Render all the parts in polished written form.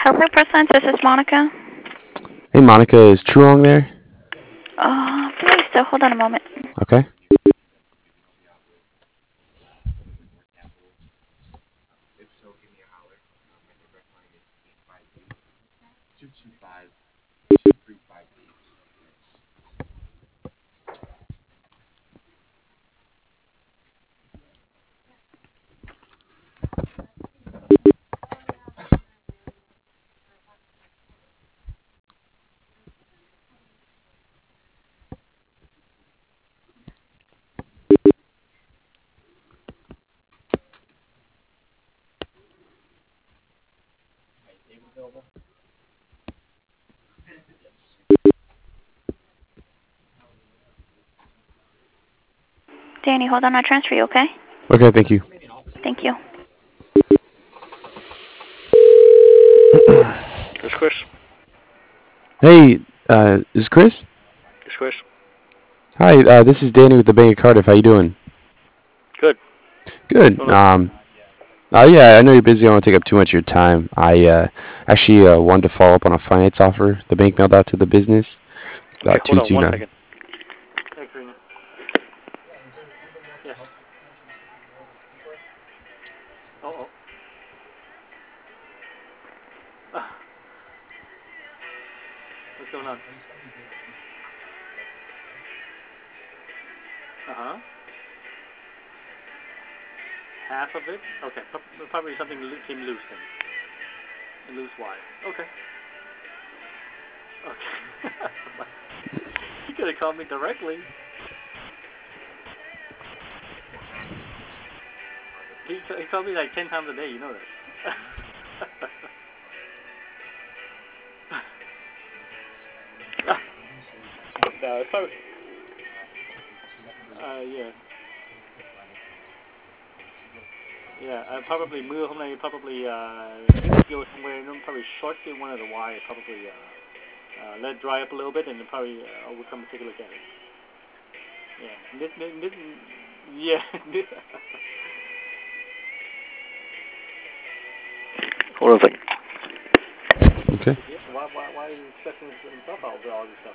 Hello, Presence. This is Monica. Hey, Monica, is Truong there? Please, so hold on a moment. Okay. Danny, hold on. I'll transfer you, okay? Okay, thank you. Thank you. This is Chris. Hey, is Chris? This is Chris. Hi, this is Danny with the Bank of Cardiff. How you doing? Good. Good. Hold on. Yeah, I know you're busy. I don't want to take up too much of your time. I actually wanted to follow up on a finance offer the bank mailed out to the business. Okay, hold on one 229. second. Hey, Karina. Yes. Oh. Ah, what's going on? Uh-huh. Half of it? Okay. Probably something came loose then. A loose wire. Okay. Okay. You could have called me directly. He called me like 10 times a day, you know that. No, it's probably... yeah. Yeah, probably mưa hôm nay probably go somewhere, probably short in one of the wires, probably let it dry up a little bit, and then probably I will come and take a look at it. Yeah, yeah. Hold on a second. Okay. Yeah, why are you stressing himself out with all this stuff?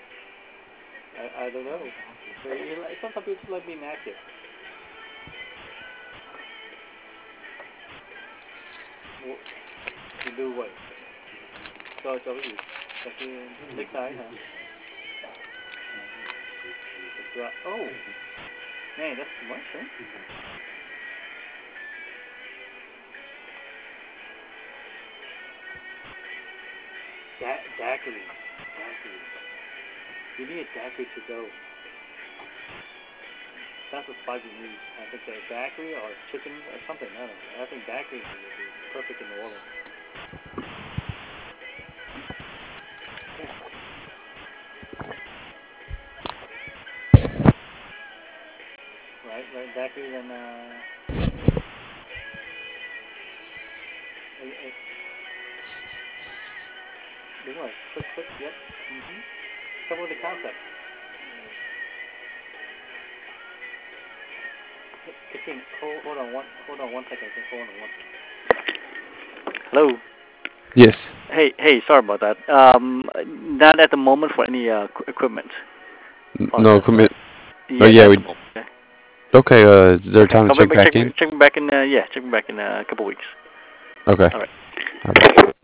I don't know. Sometimes people like being active. You do what? Cho cái gì? Cho cái neck tie hả? Oh, man, that's too much, huh? Daiquiri. You need a daiquiri to go. That's the spice you need. I think a daiquiri or chicken or something. I don't know. I think daiquiri would be perfect in New Orleans. Right. Daiquiri and đúng rồi. Quick. Yep. Come with the concept. Katrina, hold on one second. Hold on one second. Hello. Yes. Hey, sorry about that. Not at the moment for any equipment No, process, right? commit. Oh Yeah, not yeah, at we. the moment. Okay. Okay. Is there Okay. time to Call me check back. back in? Check me back in. Check me back in a couple weeks. Okay. All right. All right.